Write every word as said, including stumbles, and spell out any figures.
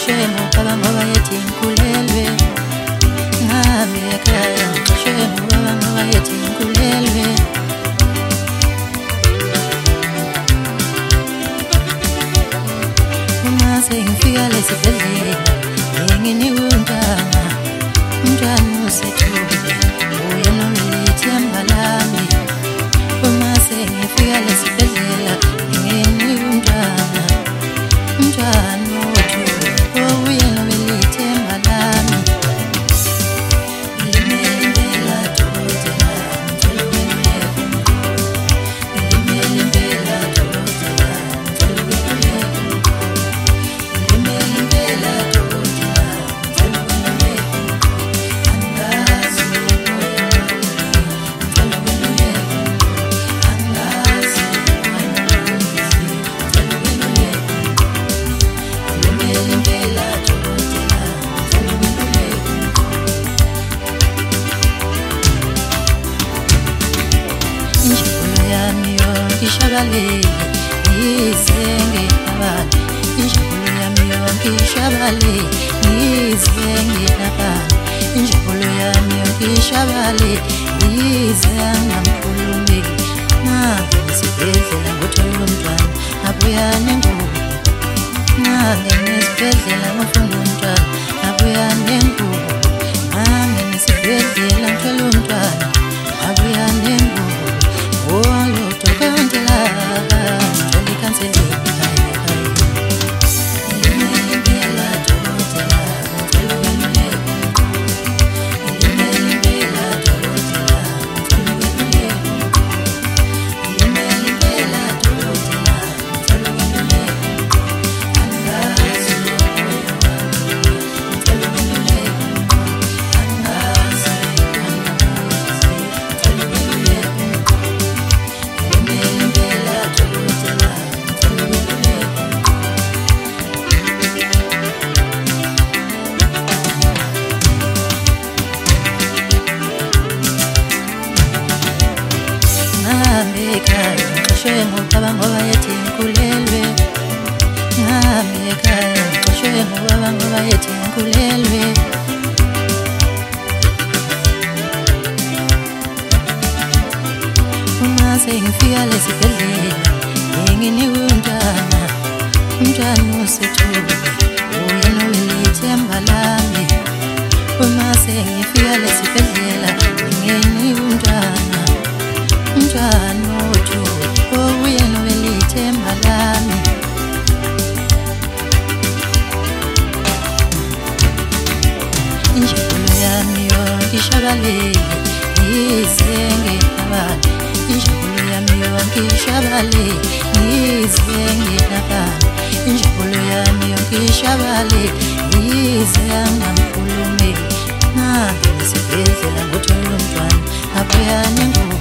ngishemo baba ngoba yethi ngikhulelwe ngabe ekhaya ngishemo baba ngoba yethi ngikhulelwe uma sengifika lesibhedlela nginikwe umntwana umntwana usethuke uyena welithi ambalami uma sengifika lesibhedlela nginikwe umntwana umntwana othuke uyena welithi ambalami Ishabale ngizenge nabani injabulo yami yonke ishabale ngizenge nabani injabulo yami yonke ishabale ngizenge ngamkhulumi ngabe nesibhedlela ngothola umntwana abuya nengubo ngabe nesibhedlela ngothola umntwana abuya nengubo ngabe nesibhedlela ngothola umntwana abuya nengubo oh Candela, Jolly Cancela, ngishemo baba ngoba yethi ngikhulelwe ngabe ekhaya ngishemo baba ngoba yethi ngikhulelwe uma sengifika lesibhedlela nginikwe umntwana umntwana usethuke uyena welithi ambalami uma sengifika lesibhedlela nginikwe umntwana umntwana othuke uyena welithi ambalami injabulo yami yonke ishabale ngizenge nabani injabulo yami yonke ishabale ngizenge nabani injabulo yami yonke ishabale ngizenge ngamkhulumi ngabe nesibhedlela ngothola umntwana abuya nengubo